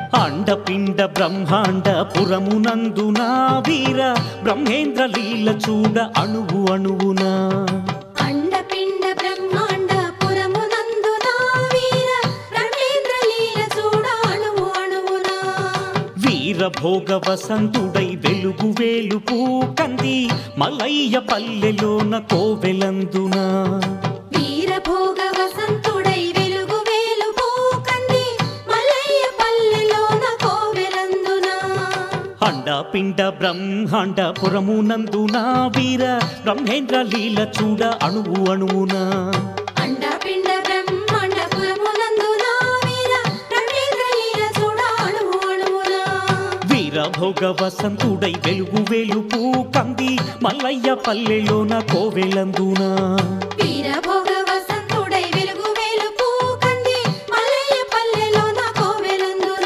అండపిండ బ్రహ్మాండ పురమునందున వీర బ్రహ్మేంద్ర లీల చూడ అణువు అణువున అండపిండ బ్రహ్మాండ పురమునందున వీర బ్రహ్మేంద్ర లీల చూడ అణువు అణువున వీర భోగ వసంతుడై వెలుగు వేలుపు కంది మలయ్య పల్లెలోన కోవెలందున వీర భోగ వసంతుడై వెలుగు వేలుపు కంది మలయ్య పల్లెలోన కోవెలందున అండపిండ బ్రహ్మాండ పురమునందున వీర బ్రహ్మేంద్ర లీల చూడ అణువు అణువున అండపిండ బ్రహ్మాండ పురమునందున వీర బ్రహ్మేంద్ర లీల చూడ అణువు అణువున వీర భోగ వసంతుడై వెలుగు వేలుపు కంది మల్లయ్య పల్లెలోన కోవెలందున వీర భోగ వసంతుడై వెలుగు వేలుపు కంది మలయ్య పల్లెలోన కోవెలందున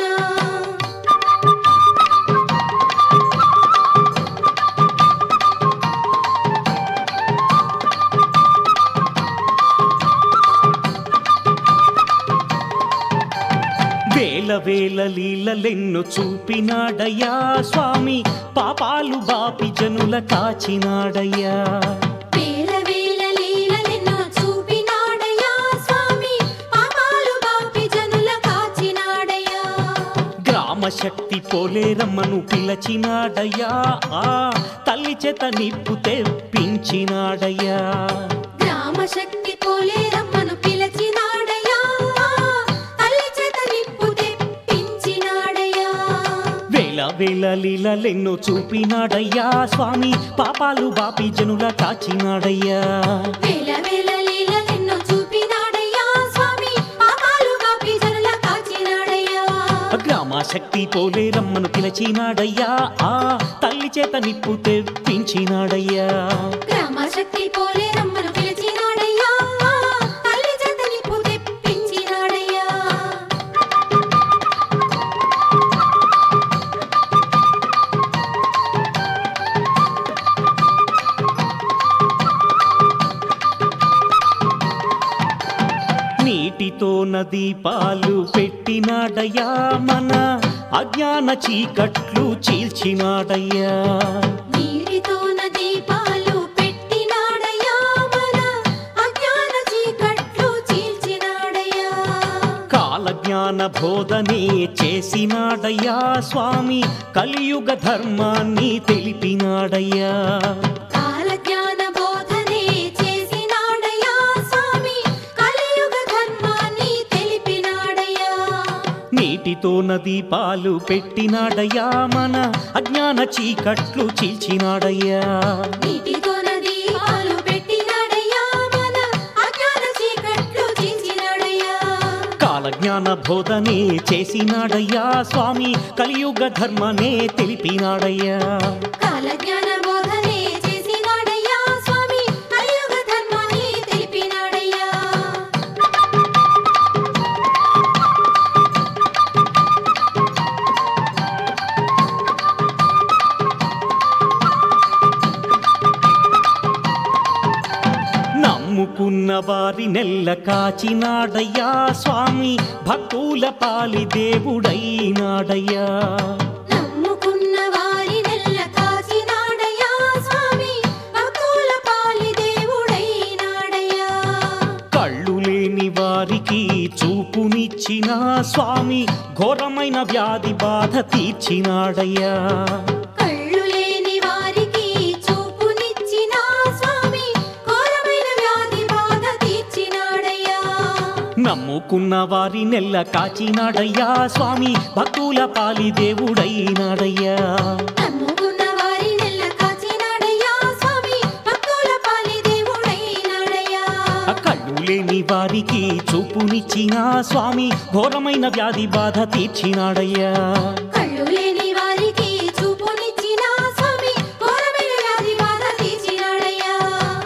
వేల వేల లీలలెన్ను చూపినాడయ్యా స్వామి పాపాలు బాపి జనుల కాచినాడయ్యా వేల వేల లీలలెన్నో చూపినాడయ్యా స్వామి పాపాలు బాపి జనుల కాచినాడయ్యా గ్రామ శక్తి పోలేరమ్మను పిలచినాడయ్యా ఆ తల్లి చేత నిప్పు తెప్పించినాడయ్యా గ్రామ శక్తి పోలేరమ్మను పిలచినాడయ్యా తల్లి చేత నిప్పు తెప్పించినాడయ్యా వేల వేల లీలలెన్నో చూపినాడయ్యా స్వామి పాపాలు బాపి జనుల కాచినాడయ్యా వేల వేల లీలలెన్నో చూపినాడయ్యా స్వామి పాపాలు బాపి జనుల కాచినాడయ్యా గ్రామ శక్తి పోలేరమ్మను పిలచినాడయ్యా ఆ తల్లి చేత నిప్పు తెప్పించినాడయ్యా గ్రామ శక్తి పోలేరమ్మను పిలిచినాడయ్యా తల్లి చేత నిప్పు తెప్పించినాడయ్యా నీటితో నది పాలు పెట్టినాడయ్యా మన అజ్ఞాన చీకట్లు చీల్చినాడయ్యా నీటితో నది పాలు పెట్టినాడయ్యా మన అజ్ఞాన చీకట్లు చీల్చినాడయ్యా కాలజ్ఞాన బోధనే చేసినాడయ్యా స్వామి కలియుగ ధర్మాన్ని తెలిపినాడయ్యా కాలజ్ఞాన బోధనే చేసినాడయ్యా స్వామి కలియుగ ధర్మాన్ని తెలిపినాడయ్యా నీటితో నది పాలు పెట్టినాడయ్యా మన అజ్ఞాన చీకట్లు చీల్చినాడయ్యా నీటితో నది పాలు పెట్టినాడయ్యా మన అజ్ఞాన చీకట్లు చీల్చినాడయ్యా కాలజ్ఞాన బోధనే చేసినాడయ్యా స్వామి కలియుగ ధర్మనే తెలిపినాడయ్యా కాలజ్ఞాన బోధనే చేసినాడయ్యా స్వామి కలియుగ ధర్మాన్ని తెలిపినాడయ్యా నమ్ముకున్న వారి నెల్ల కాచినాడయ్యా స్వామి భక్తుల పాలి దేవుడైనాడయ్యా నమ్ముకున్న వారి నెల్ల కాచినాడయ్యా స్వామి భక్తుల పాలి దేవుడైనాడయ్యా కళ్ళు లేని వారికి చూపునిచ్చిన స్వామి ఘోరమైన వ్యాధి బాధ తీర్చినాడయ్యా కళ్ళు లేని వారికి చూపునిచ్చిన స్వామి ఘోరమైన వ్యాధి బాధ తీర్చినాడయ్యా నమ్ముకున్న వారి నెల్ల కాచినాడయ్యా స్వామి భక్తుల పాలి దేవుడైనాడయ్యా నమ్ముకున్న వారి నెల్ల కాచినాడయ్యా స్వామి భక్తుల పాలి దేవుడైనాడయ్యా కళ్ళు లేని వారికి చూపునిచ్చిన స్వామి ఘోరమైన వ్యాధి బాధ తీర్చినాడయ్యా కళ్ళు లేని వారికి చూపునిచ్చిన స్వామి ఘోరమైన వ్యాధి బాధ తీర్చినాడయ్యా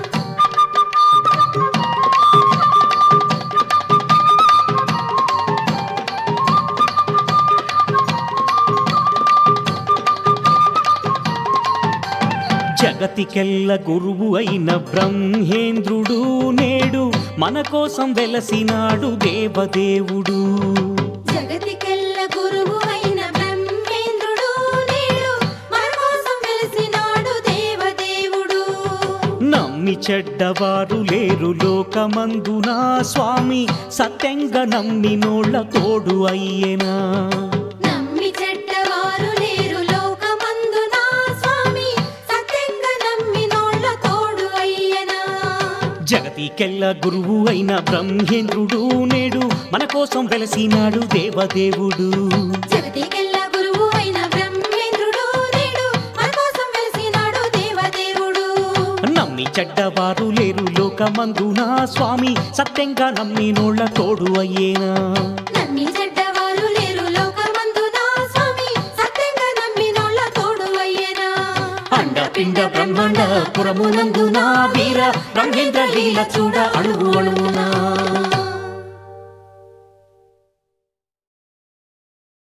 జగతికెల్ల గురువు అయిన బ్రహ్మేంద్రుడు నేడు మన కోసం వెలసినాడు దేవదేవుడు జగతికెల్ల గురువు అయిన చెడ్డవారు లేరు లోకమందునా స్వామి సత్యంగా నమ్మినోళ్ళ తోడు అయ్యేనా నమ్మి చెడ్డవారు లేరు లోకమందునా స్వామి సత్యంగా నమ్మినోళ్ళ తోడు అయ్యనా జగతికెల్ల గురువు అయిన బ్రహ్మేంద్రుడు నేడు మన కోసం వెలసినాడు దేవదేవుడు జగతికెల్ల గురువు అయిన బ్రహ్మేంద్రుడు నేడు మన కోసం వెలిసినాడు దేవదేవుడు నమ్మి చెడ్డవారు లేరు లోకమందునా స్వామి సత్యంగా నమ్మినోళ్ళ తోడు అయ్యేనా నమ్మి చెడ్డవారు లేరు లోకమందునా స్వామి సత్యంగా నమ్మినోళ్ళ తోడు అయ్యనా అండపిండ బ్రహ్మాండ పురమునందునా వీర బ్రహ్మేంద్ర లీల చూడ అణువు అణువునా